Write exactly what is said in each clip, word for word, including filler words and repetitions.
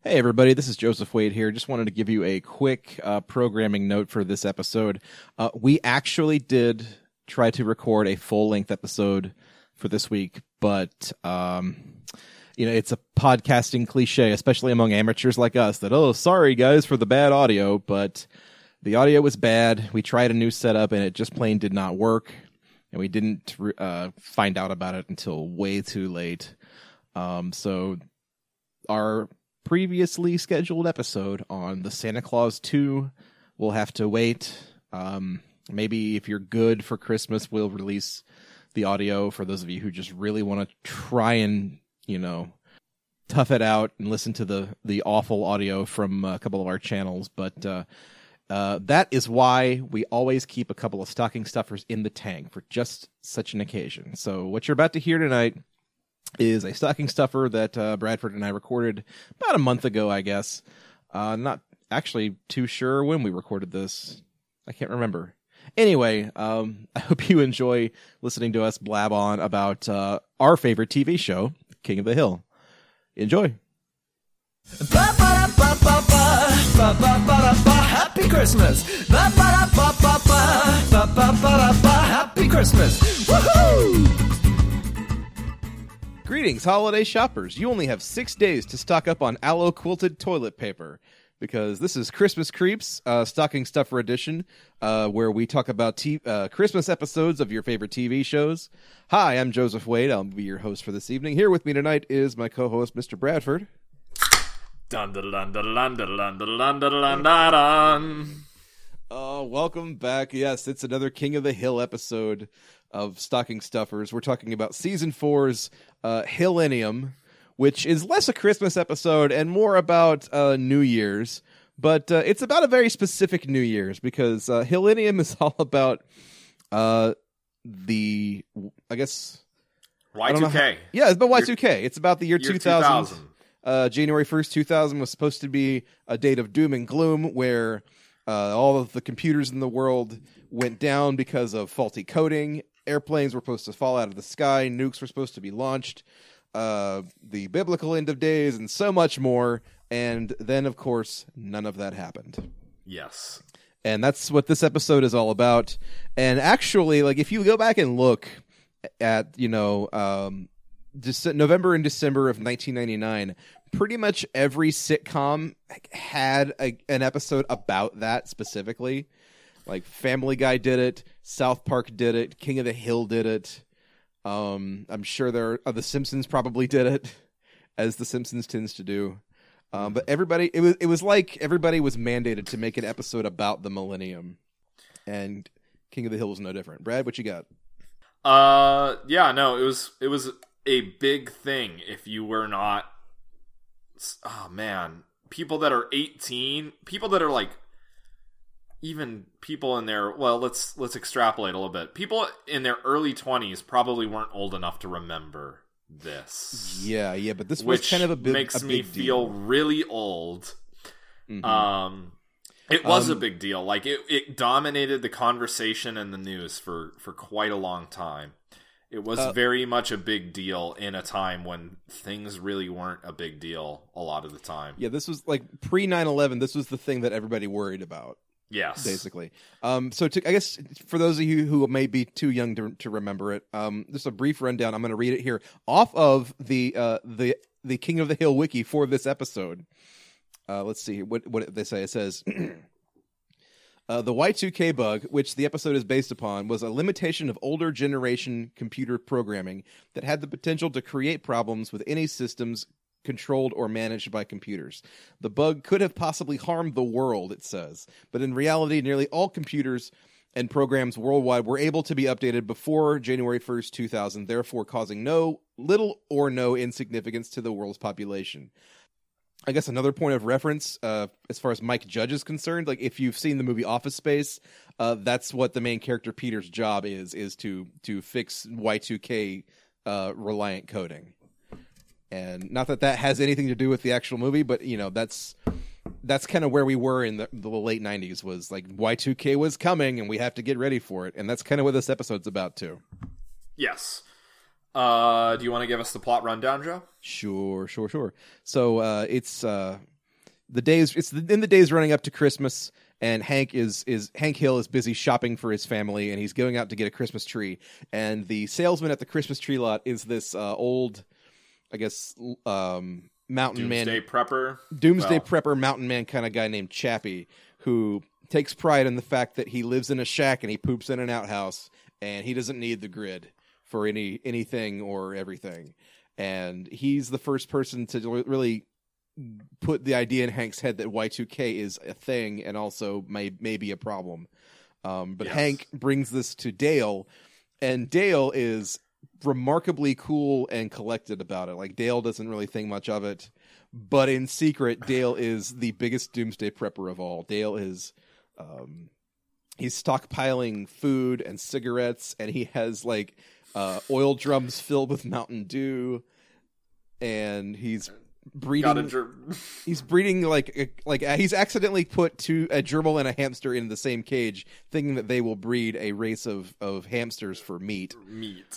Hey everybody, this is Joseph Wade here. Just wanted to give you a quick uh, programming note for this episode. Uh, we actually did try to record a full-length episode for this week, but um, you know, it's a podcasting cliche, especially among amateurs like us, that, oh, sorry guys for the bad audio, but the audio was bad. We tried a new setup and it just plain did not work, and we didn't uh, find out about it until way too late. Um, so our previously scheduled episode on the Santa Claus two will have to wait. Um, maybe if you're good for Christmas, we'll release the audio for those of you who just really want to try and, you know, tough it out and listen to the, the awful audio from a couple of our channels. But uh, uh, that is why we always keep a couple of stocking stuffers in the tank for just such an occasion. So what you're about to hear tonight is a stocking stuffer that uh, Bradford and I recorded about a month ago, I guess. Uh, not actually too sure when we recorded this. I can't remember. Anyway, um, I hope you enjoy listening to us blab on about uh, our favorite T V show, King of the Hill. Enjoy. Happy Christmas! Happy Christmas! Woohoo! Greetings, holiday shoppers. You only have six days to stock up on aloe quilted toilet paper, because this is Christmas Creeps, uh, Stocking Stuffer Edition, uh, where we talk about t- uh, Christmas episodes of your favorite T V shows. Hi, I'm Joseph Wade. I'll be your host for this evening. Here with me tonight is my co-host, Mister Bradford. Dun dun dun dun dun dun dun dun dun dun dun. Uh, welcome back. Yes, it's another King of the Hill episode of Stocking Stuffers. We're talking about Season four's uh, Hillenium, which is less a Christmas episode and more about uh, New Year's. But uh, it's about a very specific New Year's, because uh, Hillenium is all about uh, the, I guess... Y two K. Yeah, it's about Y two K. It's about the year, year two thousand. two thousand. Uh, January first, two thousand was supposed to be a date of doom and gloom, where uh, all of the computers in the world went down because of faulty coding. Airplanes were supposed to fall out of the sky. Nukes were supposed to be launched. Uh, the biblical end of days, and so much more. And then, of course, none of that happened. Yes. And that's what this episode is all about. And actually, like, if you go back and look at, you know, um, Dece- November and December of nineteen ninety-nine, pretty much every sitcom had a, an episode about that specifically. Like Family Guy did it, South Park did it, King of the Hill did it. Um, I'm sure there are, uh, The Simpsons probably did it, as The Simpsons tends to do. Um, but everybody, it was it was like everybody was mandated to make an episode about the millennium, and King of the Hill was no different. Brad, what you got? Uh, yeah, no, it was it was a big thing. If you were not, oh man, people that are eighteen, people that are like. Even people in their, well, let's let's extrapolate a little bit. People in their early twenties probably weren't old enough to remember this. Yeah, yeah, but this which was kind of a big makes a me big feel deal. really old. Mm-hmm. Um, it was Um, a big deal. Like it, it dominated the conversation and the news for, for quite a long time. It was Uh, very much a big deal in a time when things really weren't a big deal a lot of the time. Yeah, this was like pre nine eleven. This was the thing that everybody worried about. Yes. Basically. Um, so to, I guess for those of you who may be too young to, to remember it, um, just a brief rundown. I'm going to read it here off of the uh, the the King of the Hill wiki for this episode. Uh, let's see what what they say. It says uh, the Y two K bug, which the episode is based upon, was a limitation of older generation computer programming that had the potential to create problems with any systems controlled or managed by computers. The bug could have possibly harmed the world, it says, but in reality, nearly all computers and programs worldwide were able to be updated before January first, two thousand, therefore causing no little or no insignificance to the world's population. I guess another point of reference, uh, as far as Mike Judge is concerned, like if you've seen the movie Office Space, uh, that's what the main character Peter's job is, is to to fix Y two K uh, reliant coding. And not that that has anything to do with the actual movie, but, you know, that's that's kind of where we were in the, the late nineties, was like Y two K was coming and we have to get ready for it. And that's kind of what this episode's about, too. Yes. Uh, do you want to give us the plot rundown, Joe? Sure, sure, sure. So uh, it's uh, the days it's the, in the days running up to Christmas, and Hank is is Hank Hill is busy shopping for his family, and he's going out to get a Christmas tree. And the salesman at the Christmas tree lot is this uh, old, I guess, um, mountain Doomsday man, prepper, doomsday well. prepper, mountain man kind of guy named Chappie, who takes pride in the fact that he lives in a shack and he poops in an outhouse, and he doesn't need the grid for any anything or everything. And he's the first person to really put the idea in Hank's head that Y two K is a thing and also may, may be a problem. Um, but yes. Hank brings this to Dale, and Dale is remarkably cool and collected about it. Like, Dale doesn't really think much of it, but in secret, Dale is the biggest doomsday prepper of all. Dale is, um, he's stockpiling food and cigarettes, and he has like uh, oil drums filled with Mountain Dew, and he's breeding. Ger- he's breeding like like uh, he's accidentally put two a gerbil and a hamster in the same cage, thinking that they will breed a race of of hamsters for meat. Meat.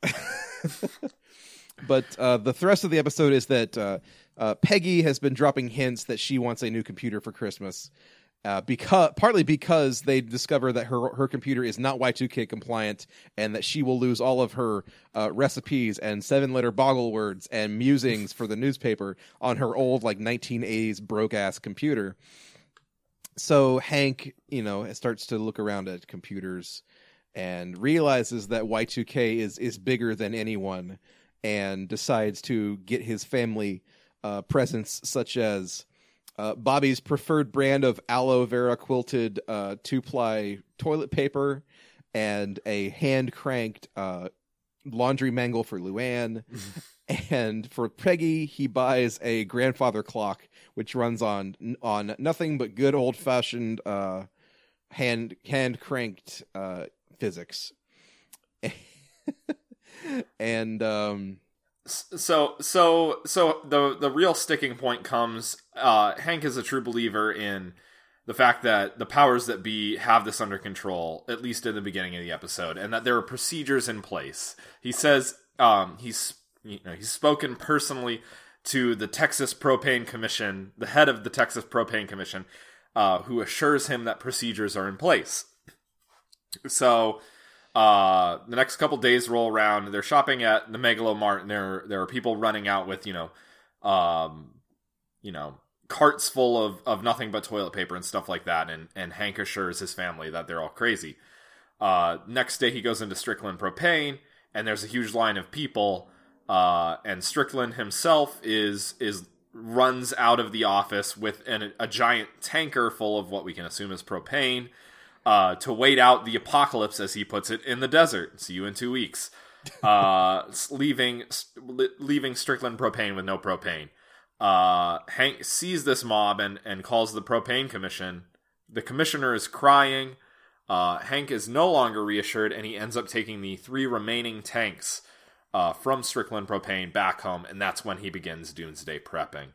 But uh, the thrust of the episode is that uh, uh, Peggy has been dropping hints that she wants a new computer for Christmas. Uh, because partly because they discover that her her computer is not Y two K compliant, and that she will lose all of her uh, recipes and seven letter boggle words and musings for the newspaper on her old like nineteen eighties broke ass computer. So Hank, you know, starts to look around at computers and realizes that Y two K is is bigger than anyone, and decides to get his family uh, presents such as Uh, Bobby's preferred brand of aloe vera quilted uh, two-ply toilet paper, and a hand-cranked uh, laundry mangle for Luann. And for Peggy, he buys a grandfather clock, which runs on on nothing but good old-fashioned uh, hand hand-cranked uh, physics. And um, So, so, so the the real sticking point comes. Uh, Hank is a true believer in the fact that the powers that be have this under control, at least in the beginning of the episode, and that there are procedures in place. He says um, he's you know he's spoken personally to the Texas Propane Commission, the head of the Texas Propane Commission, uh, who assures him that procedures are in place. So. Uh, the next couple days roll around. They're shopping at the Megalomart, and there there are people running out with you know, um, you know, carts full of, of nothing but toilet paper and stuff like that. And and Hank assures his family that they're all crazy. Uh, next day he goes into Strickland Propane, and there's a huge line of people. Uh, and Strickland himself is is runs out of the office with an, a giant tanker full of what we can assume is propane. Uh, to wait out the apocalypse, as he puts it, in the desert. See you in two weeks. Uh, leaving leaving Strickland Propane with no propane. Uh, Hank sees this mob and, and calls the Propane Commission. The commissioner is crying. Uh, Hank is no longer reassured, and he ends up taking the three remaining tanks uh, from Strickland Propane back home, and that's when he begins doomsday prepping.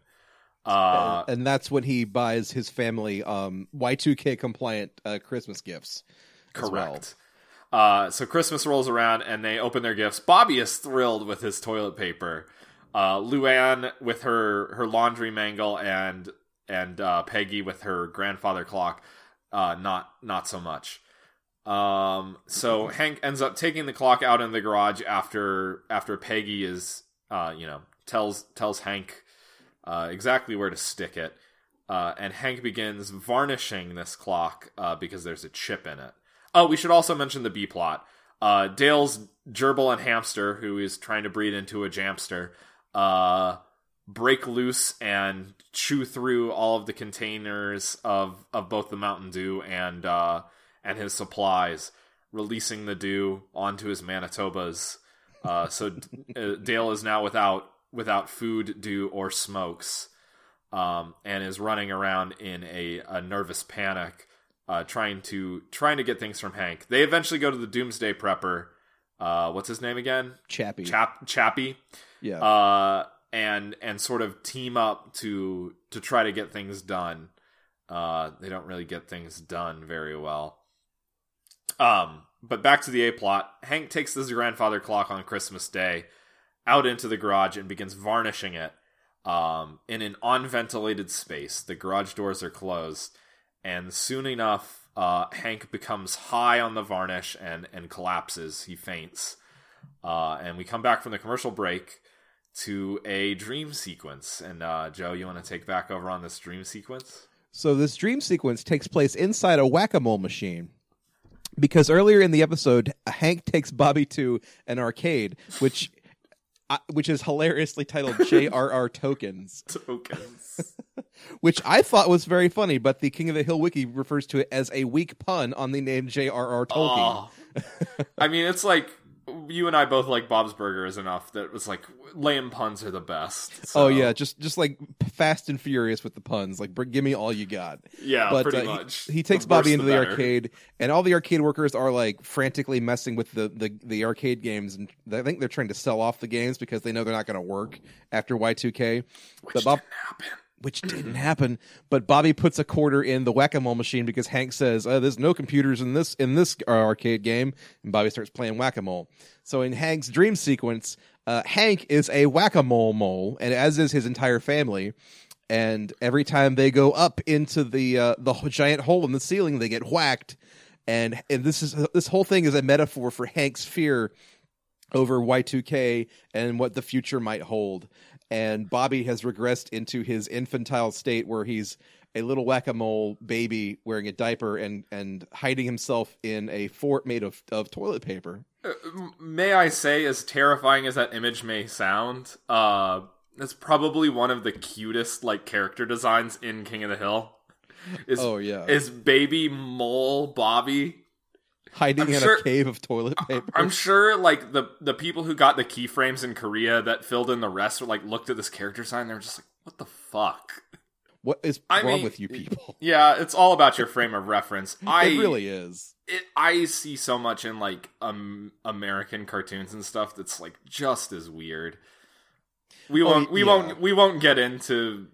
Uh, and that's when he buys his family um, Y two K compliant uh, Christmas gifts. Correct. Well. Uh, so Christmas rolls around and they open their gifts. Bobby is thrilled with his toilet paper. Uh, Luann with her, her laundry mangle, and and uh, Peggy with her grandfather clock. Uh, not not so much. Um, so Hank ends up taking the clock out in the garage after after Peggy is uh, you know tells tells Hank. Uh, exactly where to stick it. Uh, and Hank begins varnishing this clock uh, because there's a chip in it. Oh, we should also mention the B-plot. Uh, Dale's gerbil and hamster, who is trying to breed into a jamster, uh, break loose and chew through all of the containers of, of both the Mountain Dew and uh, and his supplies, releasing the dew onto his Manitobas. Uh, so uh, Dale is now without without food, dew, or smokes, um, and is running around in a, a nervous panic, uh, trying to trying to get things from Hank. They eventually go to the Doomsday Prepper. Uh, what's his name again? Chappie. Chap Chappie. Yeah. Uh, and and sort of team up to to try to get things done. Uh, they don't really get things done very well. Um, but back to the A plot. Hank takes his grandfather clock on Christmas Day out into the garage and begins varnishing it. um, in an unventilated space. The garage doors are closed, and soon enough, uh, Hank becomes high on the varnish and, and collapses. He faints. Uh, and we come back from the commercial break to a dream sequence. And uh, Joe, you want to take back over on this dream sequence? So this dream sequence takes place inside a whack-a-mole machine. Because earlier in the episode, Hank takes Bobby to an arcade, which uh, which is hilariously titled J R R Tokens. Tokens. Which I thought was very funny, but the King of the Hill wiki refers to it as a weak pun on the name J R R Tolkien. Oh. I mean, it's like, you and I both like Bob's Burgers enough that it was like, lame puns are the best. So. Oh yeah, just just like Fast and Furious with the puns. Like, br- give me all you got. Yeah, but, pretty uh, much. He, he takes The Bobby worse into the the better. arcade, and all the arcade workers are like frantically messing with the, the, the arcade games, and I think they're trying to sell off the games because they know they're not going to work after Y two K. Which But Bob, didn't happen. Which didn't happen, but Bobby puts a quarter in the whack-a-mole machine because Hank says, oh, "There's no computers in this in this uh, arcade game," and Bobby starts playing whack-a-mole. So in Hank's dream sequence, uh, Hank is a whack-a-mole mole, and as is his entire family. And every time they go up into the uh, the giant hole in the ceiling, they get whacked. And and this is this whole thing is a metaphor for Hank's fear over Y two K and what the future might hold. And Bobby has regressed into his infantile state where he's a little whack-a-mole baby wearing a diaper and, and hiding himself in a fort made of, of toilet paper. Uh, may I say, as terrifying as that image may sound, uh, that's probably one of the cutest like character designs in King of the Hill. Is, oh, yeah. Is baby mole Bobby hiding I'm in sure, a cave of toilet paper. I'm sure, like, the the people who got the keyframes in Korea that filled in the rest, were, like, looked at this character design, they were just like, what the fuck? What is I wrong mean, with you people? Yeah, it's all about your frame of reference. I, it really is. It, I see so much in, like, um, American cartoons and stuff that's, like, just as weird. We won't, oh, we yeah. won't, we won't get into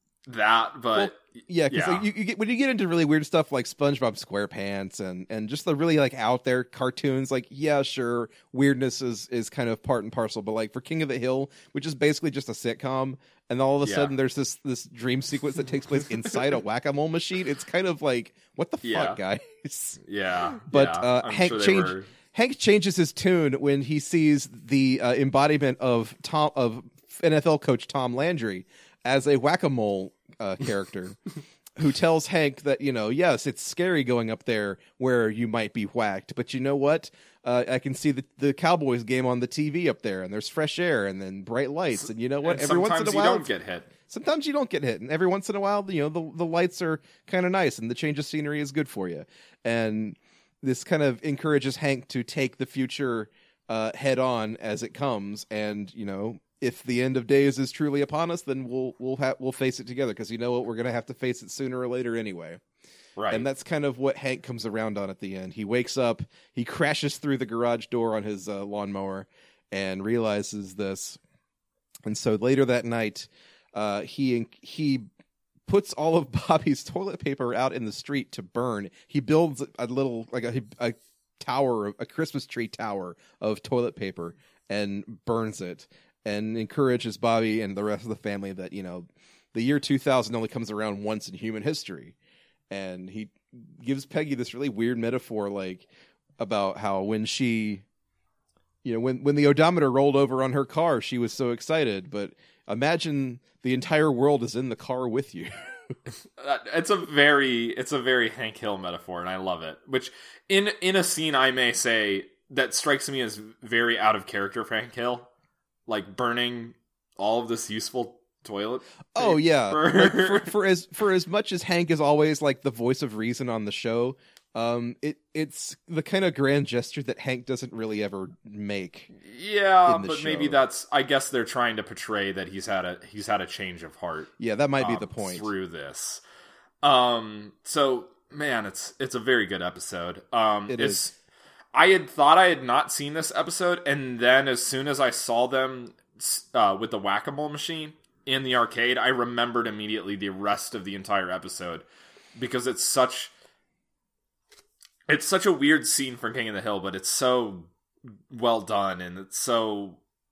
that, but... Well, yeah, because yeah. like, you, you get when you get into really weird stuff like SpongeBob SquarePants and, and just the really like out there cartoons, like yeah, sure, weirdness is, is kind of part and parcel. But like for King of the Hill, which is basically just a sitcom, and all of a Yeah. sudden there's this this dream sequence that takes place inside a whack-a-mole machine. It's kind of like what the Yeah. fuck, guys? Yeah, But yeah, uh, I'm Hank sure they change, were- Hank changes his tune when he sees the uh, embodiment of Tom of N F L coach Tom Landry as a whack-a-mole uh, character. Who tells Hank that, you know, yes, it's scary going up there where you might be whacked, but you know what? Uh, I can see the, the Cowboys game on the T V up there, and there's fresh air and then bright lights, and you know what? and every once in sometimes a you while, don't get hit. sometimes you don't get hit, and every once in a while, you know, the the lights are kind of nice, and the change of scenery is good for you, and this kind of encourages Hank to take the future uh, head on as it comes, and you know. If the end of days is truly upon us, then we'll we'll ha- we'll face it together because you know what, we're going to have to face it sooner or later anyway. Right. And that's kind of what Hank comes around on at the end. He wakes up, he crashes through the garage door on his uh, lawnmower, and realizes this. And so later that night, uh, he he puts all of Bobby's toilet paper out in the street to burn. He builds a little like a, a tower, a Christmas tree tower of toilet paper, and burns it. And encourages Bobby and the rest of the family that, you know, the year two thousand only comes around once in human history. And he gives Peggy this really weird metaphor, like, about how when she, you know, when, when the odometer rolled over on her car, she was so excited. But imagine the entire world is in the car with you. It's a very, it's a very Hank Hill metaphor, and I love it. Which, in in a scene, I may say, that strikes me as very out of character for Hank Hill. Like burning all of this useful toilet paper. Oh yeah, like for, for as for as much as Hank is always like the voice of reason on the show, um, it it's the kind of grand gesture that Hank doesn't really ever make. Yeah, in the but show. maybe that's. I guess they're trying to portray that he's had a he's had a change of heart. Yeah, that might be um, the point through this. Um. So man, it's it's a very good episode. Um. It it's, is. I had thought I had not seen this episode, and then as soon as I saw them uh, with the whack-a-mole machine in the arcade, I remembered immediately the rest of the entire episode because it's such it's such a weird scene for King of the Hill, but it's so well done and it's so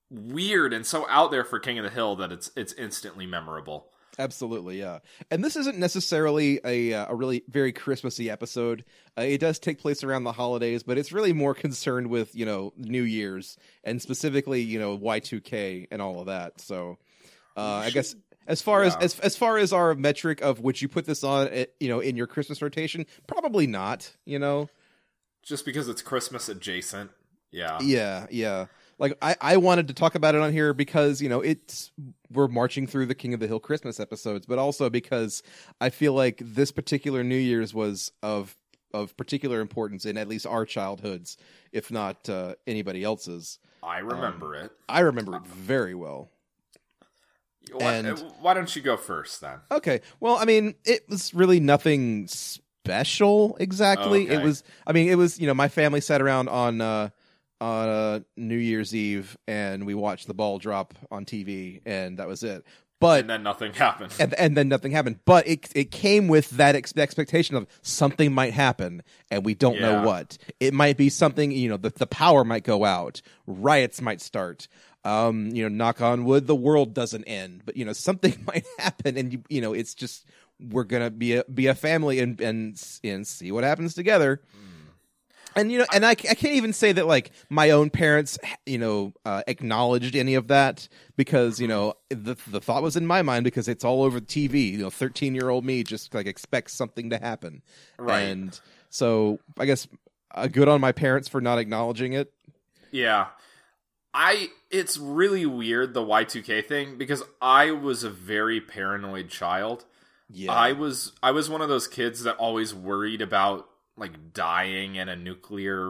weird and so out there for King of the Hill that it's it's instantly memorable. Absolutely, yeah. And this isn't necessarily a uh, a really very Christmassy episode. Uh, it does take place around the holidays, but it's really more concerned with, you know, New Year's and specifically, you know, Y two K and all of that. So, uh, I guess as far yeah. as, as as far as our metric of would you put this on, you know, in your Christmas rotation, probably not. You know, just because it's Christmas adjacent. Yeah, yeah, yeah. Like I, I wanted to talk about it on here because, you know, it's we're marching through the King of the Hill Christmas episodes, but also because I feel like this particular New Year's was of of particular importance in at least our childhoods, if not uh, anybody else's. I remember um, it. I remember it very well. Why, and, why don't you go first then? Okay. Well, I mean, it was really nothing special exactly. Okay. It was, I mean, it was, you know, my family sat around on uh, on uh, New Year's Eve and we watched the ball drop on T V and that was it. But and then nothing happened. And, and then nothing happened. But it it came with that ex- expectation of something might happen and we don't yeah. know what. It might be something, you know, the, the power might go out. Riots might start. Um, you know, knock on wood, the world doesn't end. But, you know, something might happen and, you, you know, it's just we're going to be a, be a family and, and, and see what happens together. Mm. And, you know, and I, I can't even say that, like, my own parents, you know, uh, acknowledged any of that because, you know, the the thought was in my mind because it's all over the T V. You know, thirteen-year-old me just, like, expects something to happen. Right. And so I guess uh, good on my parents for not acknowledging it. Yeah. I, it's really weird, the Y two K thing, because I was a very paranoid child. Yeah. I was, I was one of those kids that always worried about, like, dying in a nuclear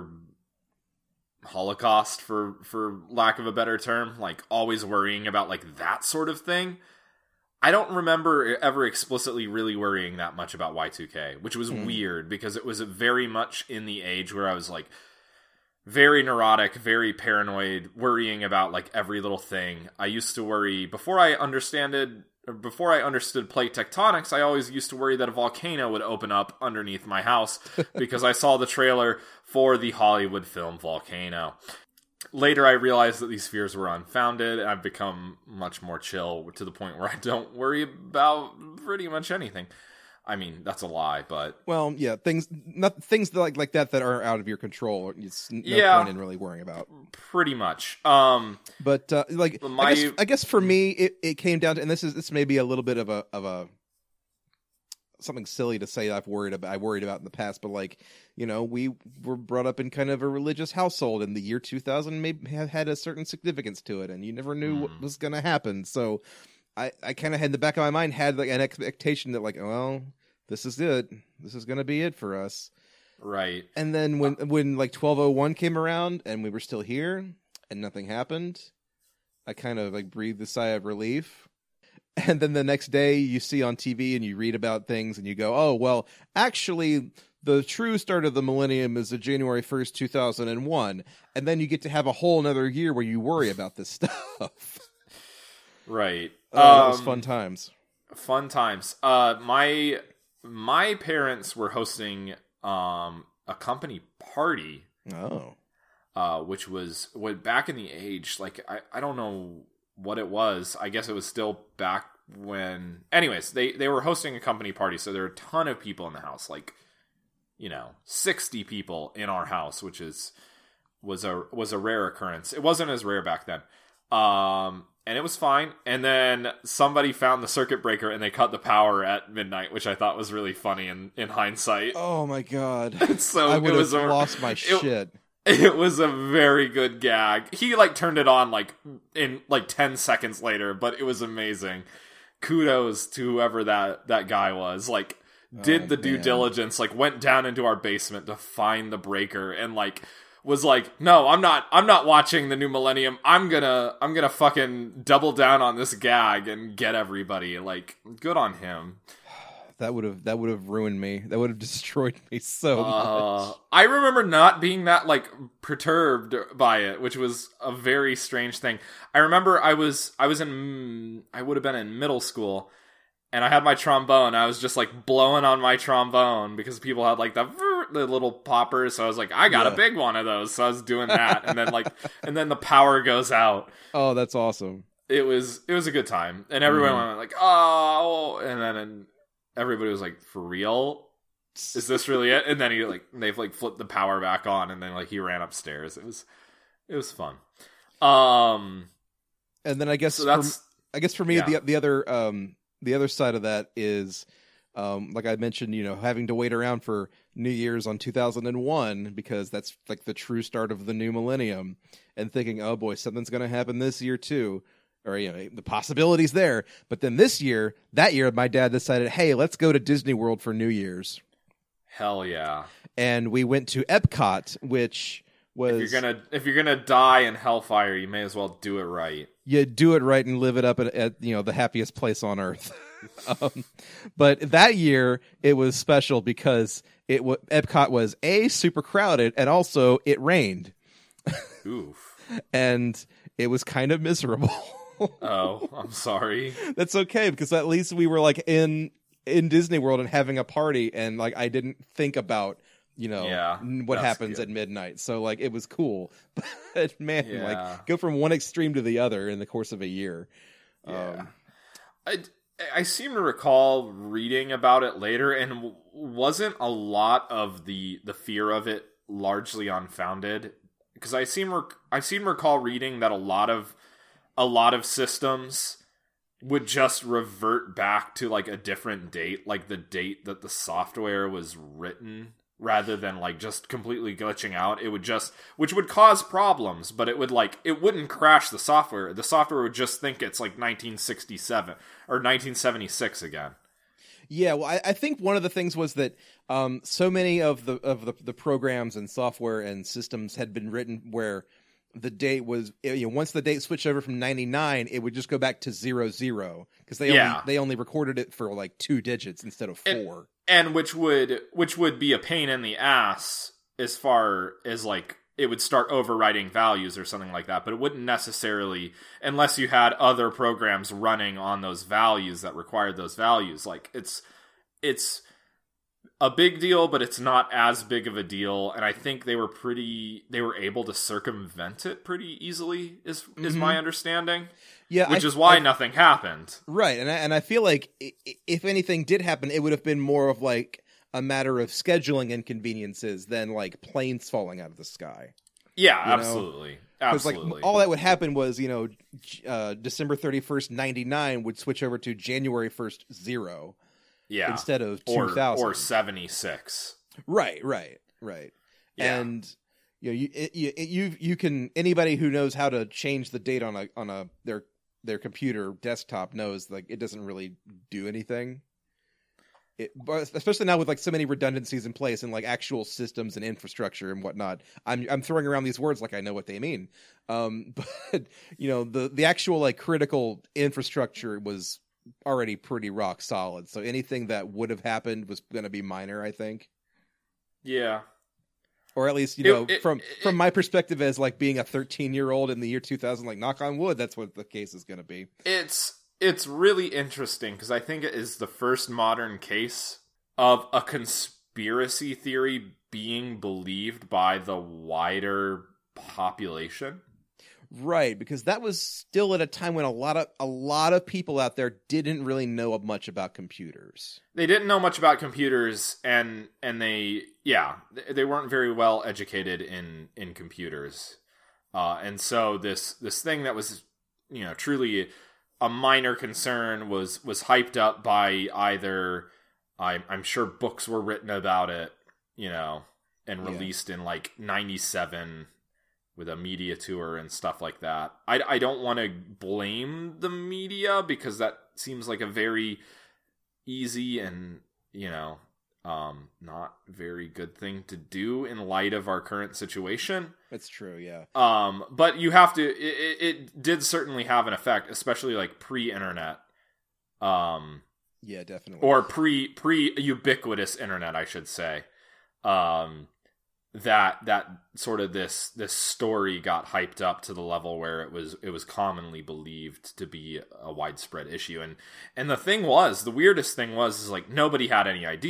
holocaust, for for lack of a better term, like always worrying about like that sort of thing. I don't remember ever explicitly really worrying that much about Y two K, which was mm. weird because it was very much in the age where I was like very neurotic, very paranoid, worrying about like every little thing. I used to worry before I understood Before I understood plate tectonics, I always used to worry that a volcano would open up underneath my house because I saw the trailer for the Hollywood film Volcano. Later, I realized that these fears were unfounded, and I've become much more chill to the point where I don't worry about pretty much anything. I mean, that's a lie, but... Well, yeah, things not, things like like that that are out of your control, it's no yeah, point in really worrying about. Pretty much. Um, but, uh, like, my... I, guess, I guess for me, it, it came down to, and this is this may be a little bit of a of a something silly to say I've worried about I worried about in the past, but like, you know, we were brought up in kind of a religious household, and the year two thousand maybe had a certain significance to it, and you never knew mm. what was going to happen. So I, I kind of had in the back of my mind had like an expectation that like, well, this is it. This is going to be it for us. Right. And then when, uh, when like twelve oh one came around and we were still here and nothing happened, I kind of like breathed a sigh of relief. And then the next day you see on T V and you read about things and you go, oh, well, actually the true start of the millennium is the January first, two thousand one. And then you get to have a whole another year where you worry about this stuff. Right. Oh, um, that was fun times. Fun times. Uh, my... My parents were hosting um, a company party. Oh. Uh, which was what back in the age, like, I, I don't know what it was. I guess it was still back when... Anyways, they, they were hosting a company party, so there were a ton of people in the house. Like, you know, sixty people in our house, which is was a was a rare occurrence. It wasn't as rare back then. Um... And it was fine. And then somebody found the circuit breaker and they cut the power at midnight, which I thought was really funny in, in hindsight. Oh my god. So I would it was have a, lost my it, shit. It was a very good gag. He like turned it on like in like ten seconds later, but it was amazing. Kudos to whoever that, that guy was. Like did oh, the due man. diligence, like went down into our basement to find the breaker and like was like, no, I'm not, I'm not watching the new millennium. I'm gonna, I'm gonna fucking double down on this gag and get everybody. Like, good on him. That would have, that would have ruined me. That would have destroyed me so uh, much. I remember not being that, like, perturbed by it, which was a very strange thing. I remember I was, I was in, I would have been in middle school, and I had my trombone. I was just, like, blowing on my trombone because people had, like, the pop, the little poppers. So I was like, I got Yeah. a big one of those. So I was doing that, and then like, and then the power goes out. Oh, that's awesome. It was it was a good time, and everyone Mhm. went like, oh, and then and everybody was like, for real? Is this really it? And then he like they've like flipped the power back on, and then like he ran upstairs. It was it was fun. Um, And then I guess so that's for, I guess for me yeah. the the other um the other side of that is um like I mentioned, you know, having to wait around for New Year's on two thousand one because that's like the true start of the new millennium, and thinking, oh boy, something's going to happen this year too. Or, you know, the possibilities there. But then this year, that year, my dad decided, hey, let's go to Disney World for New Year's. hell yeah. And we went to Epcot, which was... If you're gonna if you're gonna die in Hellfire, you may as well do it right. You do it right and live it up at, at you know, the happiest place on earth. um, but that year, it was special because it w- Epcot was, A, super crowded, and also it rained. Oof. And it was kind of miserable. Oh, I'm sorry. That's okay, because at least we were like in in Disney World and having a party, and like I didn't think about, you know, Yeah, n- what that's happens good. at midnight. So like it was cool. But man, Yeah. like go from one extreme to the other in the course of a year. Yeah. Um, I, I seem to recall reading about it later, and w- wasn't a lot of the the fear of it largely unfounded? Because I seem rec- I seem to recall reading that a lot of a lot of systems would just revert back to like a different date, like the date that the software was written, rather than like just completely glitching out. It would just, which would cause problems, but it would like, it wouldn't crash the software. The software would just think it's like nineteen sixty-seven or nineteen seventy-six again. Yeah, well, I, I think one of the things was that um, so many of the of the, the programs and software and systems had been written where the date was, you know, once the date switched over from ninety-nine, it would just go back to zero zero because they Yeah. only they only recorded it for like two digits instead of And- four. And which would which would be a pain in the ass as far as like it would start overwriting values or something like that, but it wouldn't necessarily, unless you had other programs running on those values that required those values. Like it's it's a big deal, but it's not as big of a deal. And I think they were pretty they were able to circumvent it pretty easily, is is Mhm. my understanding. Yeah, Which I- is why I- nothing happened. Right, and I, and I feel like i- i- if anything did happen, it would have been more of like a matter of scheduling inconveniences than like planes falling out of the sky. Yeah, You know? absolutely. Because like Absolutely. all that would happen was, you know, J- uh, December thirty-first, ninety-nine would switch over to January first, zero yeah. instead of or two thousand. or seventy-six. Right, right, right. Yeah. And you know, you it, you it- you you can anybody who knows how to change the date on a on a their their computer desktop knows like it doesn't really do anything. It, but especially now with like so many redundancies in place and like actual systems and infrastructure and whatnot. I'm I'm throwing around these words like I know what they mean. Um, but you know the the actual like critical infrastructure was already pretty rock solid. So anything that would have happened was going to be minor, I think. Yeah. Or at least, you It- know, it- from it- from my perspective as like being a thirteen year old in the year two thousand, like knock on wood, that's what the case is going to be. It's it's really interesting because I think it is the first modern case of a conspiracy theory being believed by the wider population. Right, because that was still at a time when a lot of a lot of people out there didn't really know much about computers. They didn't know much about computers, and and they yeah they- they weren't very well educated in in computers, uh, and so this this thing that was, you know, truly a minor concern was was hyped up by either I'm I'm sure books were written about it, you know, and Yeah. released in like ninety-seven with a media tour and stuff like that. I, I don't want to blame the media because that seems like a very easy and, you know, um, not very good thing to do in light of our current situation. That's true, yeah. Um, but you have to, it, it, it did certainly have an effect, especially like pre-internet. Um, Yeah, definitely. or pre, pre-ubiquitous internet, I should say. Um, that that sort of this this story got hyped up to the level where it was it was commonly believed to be a widespread issue. And and the thing was, the weirdest thing was is like nobody had any idea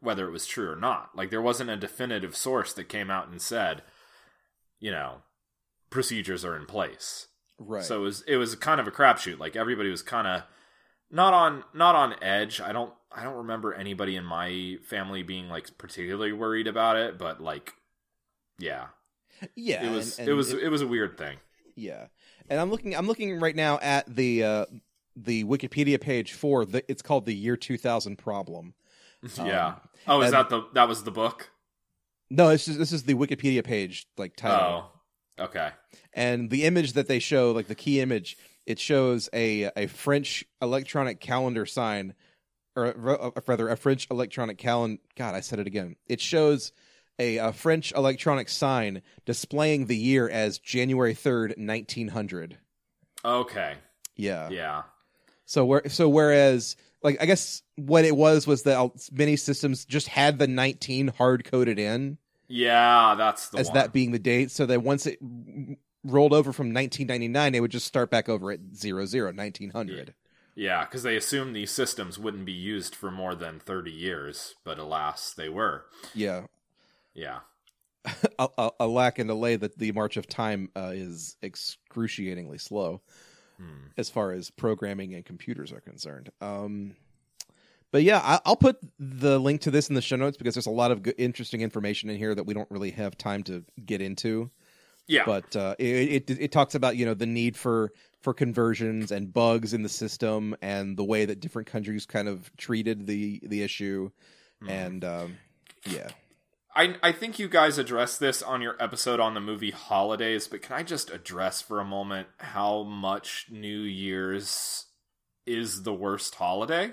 whether it was true or not. Like, there wasn't a definitive source that came out and said, you know, procedures are in place. Right. So it was it was kind of a crapshoot. Like, everybody was kind of not on not on edge. I don't I don't remember anybody in my family being like particularly worried about it, but like, yeah, yeah, it was and, and it was it, it was a weird thing. Yeah, and I'm looking I'm looking right now at the uh, the Wikipedia page for the it's called the Year two thousand Problem. Yeah. Um, oh, is and, that the that was the book? No, it's just, this is the Wikipedia page like title. Oh, okay. And the image that they show, like the key image, it shows a a French electronic calendar sign, or uh, rather a French electronic calendar. God, I said it again. It shows a, a French electronic sign displaying the year as January third, nineteen hundred. Okay. Yeah. Yeah. So where so whereas like I guess what it was was that many systems just had the nineteen hard coded in. Yeah, that's the as one. that being the date, so that once it rolled over from nineteen ninety-nine, they would just start back over at zero zero nineteen hundred. Yeah, because they assumed these systems wouldn't be used for more than thirty years, but alas, they were. Yeah. Yeah. a, a, a lack and delay that the march of time uh, is excruciatingly slow hmm. as far as programming and computers are concerned. Um, but yeah, I, I'll put the link to this in the show notes because there's a lot of good, interesting information in here that we don't really have time to get into. Yeah, but uh, it, it it talks about, you know, the need for for conversions and bugs in the system and the way that different countries kind of treated the the issue, mm. and um, yeah. I I think you guys addressed this on your episode on the movie Holidays, but can I just address for a moment how much New Year's is the worst holiday?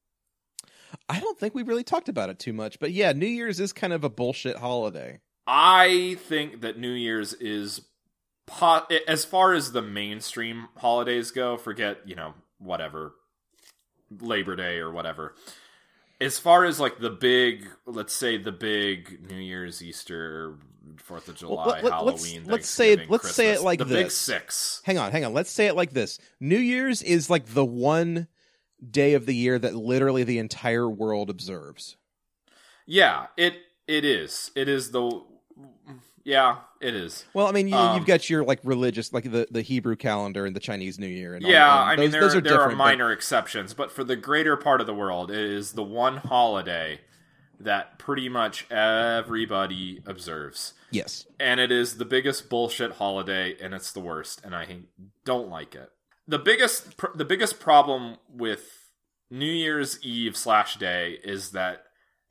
I don't think we really talked about it too much, but yeah, New Year's is kind of a bullshit holiday. I think that New Year's is, po- as far as the mainstream holidays go, forget, you know, whatever, Labor Day or whatever. As far as like the big, let's say the big New Year's, Easter, Fourth of July, well, let, Halloween, let's, let's say it, let's Christmas, say it like the this. big six. Hang on, hang on. Let's say it like this. New Year's is like the one day of the year that literally the entire world observes. Yeah, it it is. It is the yeah, it is. Well, I mean, you, um, you've got your like religious, like the, the Hebrew calendar and the Chinese New Year. And yeah, all, and I those, mean, there, those are there are different, minor but... exceptions, but for the greater part of the world, it is the one holiday that pretty much everybody observes. Yes. And it is the biggest bullshit holiday, and it's the worst, and I don't like it. The biggest pr- the biggest problem with New Year's Eve slash day is that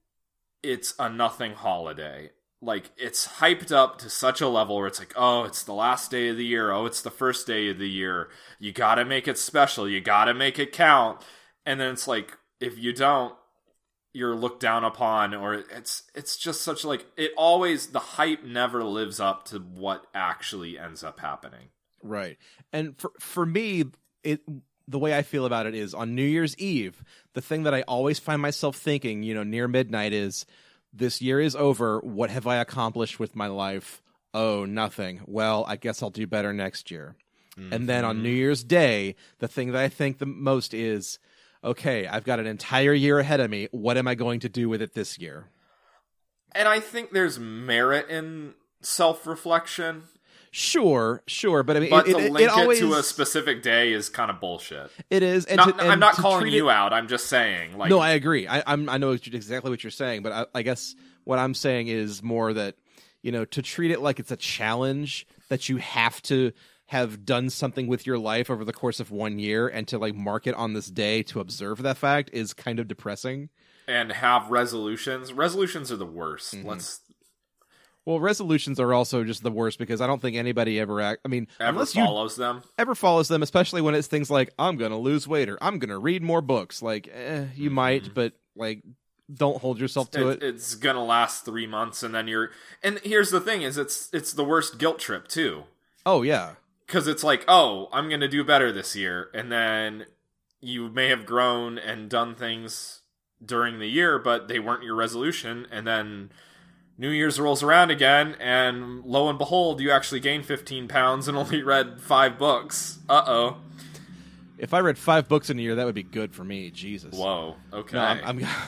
it's a nothing holiday. Like, it's hyped up to such a level where it's like, oh, it's the last day of the year. Oh, it's the first day of the year. You gotta make it special. You gotta make it count. And then it's like, if you don't, you're looked down upon, or it's it's just such like, it always, the hype never lives up to what actually ends up happening. Right. And for for me, it the way I feel about it is on New Year's Eve, the thing that I always find myself thinking, you know, near midnight is, this year is over. What have I accomplished with my life? Oh, nothing. Well, I guess I'll do better next year. Mm-hmm. And then on New Year's Day, the thing that I think the most is, okay, I've got an entire year ahead of me. What am I going to do with it this year? And I think there's merit in self-reflection. Sure, sure, but I mean, but it, to it, link it, always, it to a specific day is kind of bullshit. It is. And not, to, and I'm not to calling you it, out. I'm just saying. Like, no, I agree. I, I'm. I know exactly what you're saying, but I, I guess what I'm saying is more that, you know, to treat it like it's a challenge that you have to have done something with your life over the course of one year, and to like mark it on this day to observe that fact is kind of depressing. And have resolutions. Resolutions are the worst. Mm-hmm. Let's. Well, resolutions are also just the worst because I don't think anybody ever act. I mean, ever unless follows you them, ever follows them, especially when it's things like I'm going to lose weight or I'm going to read more books. Like, eh, you mm-hmm. might, but like, don't hold yourself to it, it. It's gonna last three months, and then you're. And here's the thing: is it's it's the worst guilt trip too. Oh yeah, because it's like, oh, I'm gonna do better this year, and then you may have grown and done things during the year, but they weren't your resolution, and then New Year's rolls around again, and lo and behold, you actually gained fifteen pounds and only read five books. Uh-oh. If I read five books in a year, that would be good for me. Jesus. Whoa. Okay. No, I'm, I'm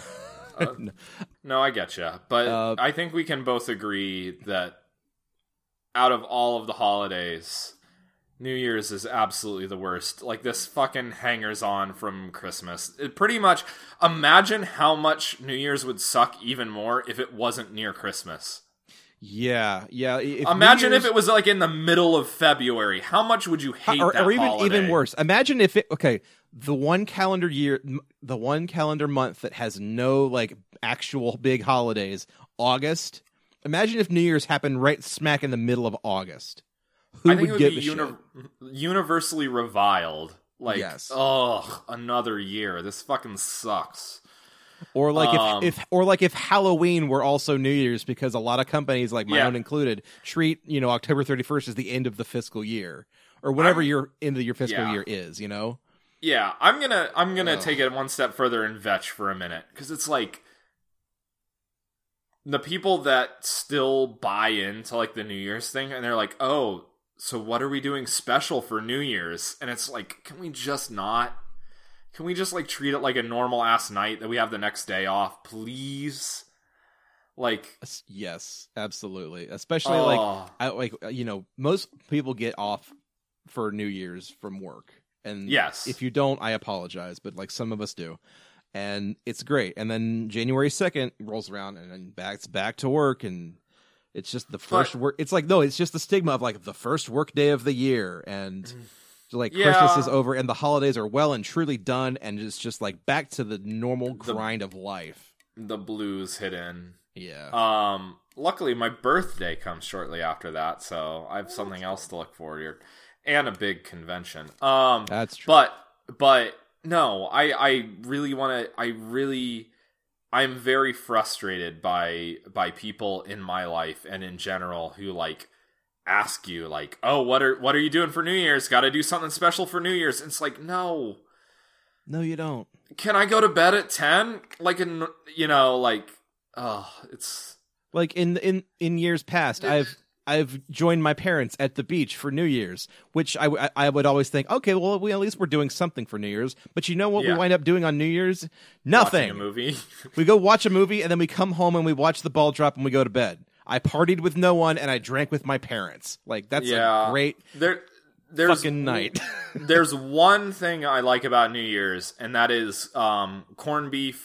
uh, no, I get you, but Uh, I think we can both agree that out of all of the holidays, New Year's is absolutely the worst. Like, this fucking hangers on from Christmas. It pretty much, imagine how much New Year's would suck even more if it wasn't near Christmas. Yeah, yeah. If Imagine New Year's, if it was like in the middle of February. How much would you hate or, that or even holiday? even worse. Imagine if it okay, the one calendar year, the one calendar month that has no like actual big holidays, August. Imagine if New Year's happened right smack in the middle of August. Who I think would it would give be a shit? uni- universally reviled. Like, Yes. ugh, another year. This fucking sucks. Or like Um, if, if or like if Halloween were also New Year's, because a lot of companies, like my Yeah. own included, treat you know October thirty-first as the end of the fiscal year or whatever I'm- your end of your fiscal yeah. year is. You know, Yeah, I'm gonna I'm gonna Ugh. take it one step further and vetch for a minute, because it's like the people that still buy into like the New Year's thing, and they're like, oh, so what are we doing special for New Year's? And it's like, can we just not? Can we just like treat it like a normal ass night that we have the next day off, please? Like, S- yes, absolutely. Especially like oh, I like uh, you know most people get off for New Year's from work, and yes, if you don't, I apologize, but like some of us do. And it's great. And then January second rolls around, and then back back to work, and it's just the first But- work. It's like no, it's just the stigma of like the first work day of the year, and like Yeah. Christmas is over, and the holidays are well and truly done, and it's just like back to the normal The- grind of life. the blues hit in. Yeah, Um, luckily, my birthday comes shortly after that, so I have something else to look forward to, and a big convention. Um, that's true. but but no, I I really want to. I really, I'm very frustrated by by people in my life and in general who like ask you like, oh, what are what are you doing for New Year's? Got to do something special for New Year's. And it's like, no. No, you don't. Can I go to bed at ten? Like, in you know, like. Oh, it's Like in in in years past, I've I've joined my parents at the beach for New Year's, which I, I, I would always think, okay, well, we at least we're doing something for New Year's. But you know what Yeah. we wind up doing on New Year's? watching Nothing. a movie. We go watch a movie, and then we come home and we watch the ball drop, and we go to bed. I partied with no one, and I drank with my parents. Like that's Yeah. a great there, there's fucking night. there's one thing I like about New Year's, and that is um, corned beef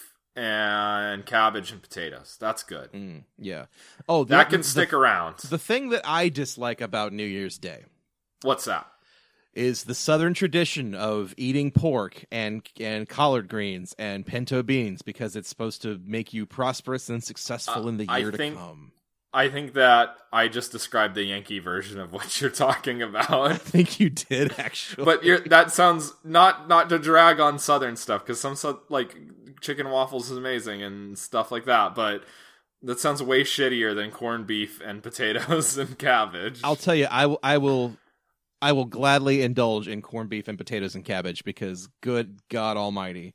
and cabbage and potatoes. That's good. Mm, yeah. Oh, the, That can the, stick around. The thing that I dislike about New Year's Day What's that? is the Southern tradition of eating pork and and collard greens and pinto beans because it's supposed to make you prosperous and successful Uh, in the I year think- to come. I think that I just described the Yankee version of what you're talking I about. think you did actually. But you're, that sounds not not to drag on Southern stuff, because some sou- like chicken waffles is amazing and stuff like that. But that sounds way shittier than corned beef and potatoes and cabbage. I'll tell you, I will, I will, I will gladly indulge in corned beef and potatoes and cabbage because, good God Almighty,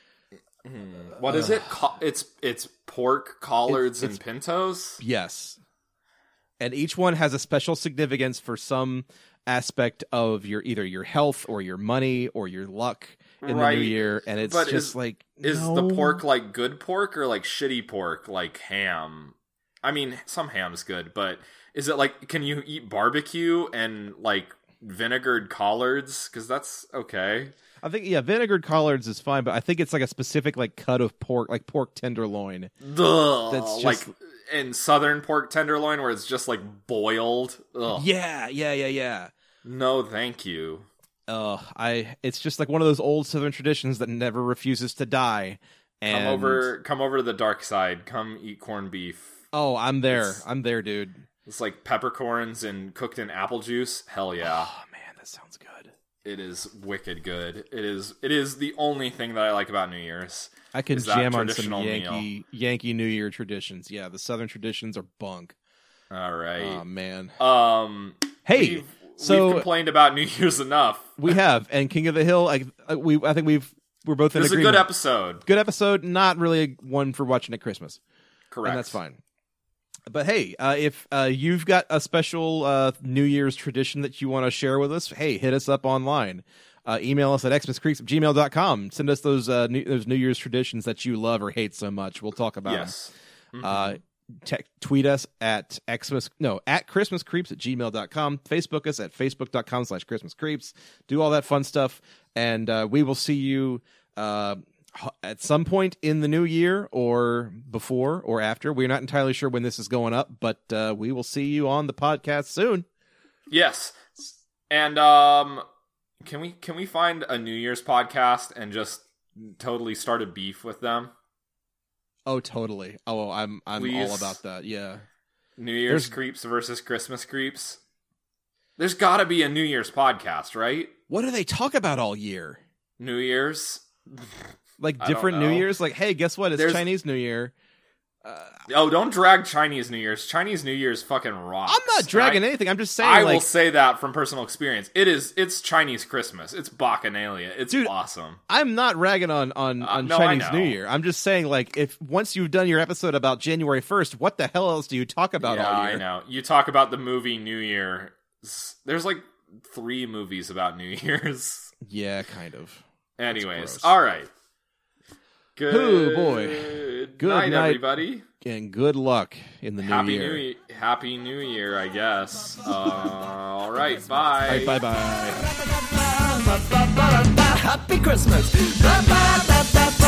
Hmm. What is it? Co- it's it's pork, collards, It's- and pintos. yes. And each one has a special significance for some aspect of your either your health or your money or your luck in Right. the new year, and it's But just is- like Is no. the pork like good pork or like shitty pork, like ham? I mean, some ham's good, but is it like, can you eat barbecue and like vinegared collards? Because that's okay. I think yeah, vinegared collards is fine, but I think it's like a specific like cut of pork, like pork tenderloin. Ugh, That's just- like in southern pork tenderloin where it's just like boiled. Ugh. Yeah, yeah, yeah, yeah. No, thank you. Uh, I it's just like one of those old Southern traditions that never refuses to die. And Come over, come over to the dark side. Come eat corned beef. Oh, I'm there. It's- I'm there, dude. It's like peppercorns and cooked in apple juice. Hell yeah. Oh man, that sounds good. It is wicked good. It is it is the only thing that I like about New Year's. I can Is that jam on some traditional Yankee Yankee New Year traditions. Yeah, the Southern traditions are bunk. All right. Oh man. um Hey, we've, so- we've complained about New Year's enough. We have, and King of the Hill. I we I think we've we're both It in was a agreement. good episode. Good episode. Not really one for watching at Christmas. Correct. And that's fine. But hey, uh, if uh, you've got a special uh, New Year's tradition that you want to share with us, hey, hit us up online. Uh, email us at xmas creeps at gmail dot com. Send us those uh, new, those New Year's traditions that you love or hate so much. We'll talk about Yes. them. Mhm. Uh, te- tweet us at Xmas, no, at Christmas Creeps at gmail dot com. Facebook us at facebook dot com slash Christmas Creeps. Do all that fun stuff. And uh, we will see you uh, at some point in the new year or before or after. We're not entirely sure when this is going up, but uh, we will see you on the podcast soon. Yes. And um can we can we find a New Year's podcast and just totally start a beef with them? Oh, totally. Oh, I'm I'm Please. all about that. Yeah. New Year's There's- creeps versus Christmas creeps. There's got to be a New Year's podcast, right? What do they talk about all year? New Year's. Like I don't different New know. Year's? Like, hey, guess what? It's There's- Chinese New Year. Oh, don't drag Chinese New Year's. Chinese New Year's fucking rocks. I'm not dragging I, anything. I'm just saying, I like, will say that from personal experience. It is. It's Chinese Christmas. It's Bacchanalia. It's Dude, awesome. I'm not ragging on on, Uh, on no, I Chinese know. New Year. I'm just saying, like, if once you've done your episode about January first, what the hell else do you talk about Yeah, all year? I know. You talk about the movie New Year. There's like three movies about New Year's. Yeah, kind of. Anyways, gross. all right. Good Ooh, boy. Good night, night. everybody. And good luck in the new Happy year. New Year. Happy New Year, I guess. Uh, all right, bye. All right, bye bye. Happy Christmas. Ba, ba, ba, ba, ba.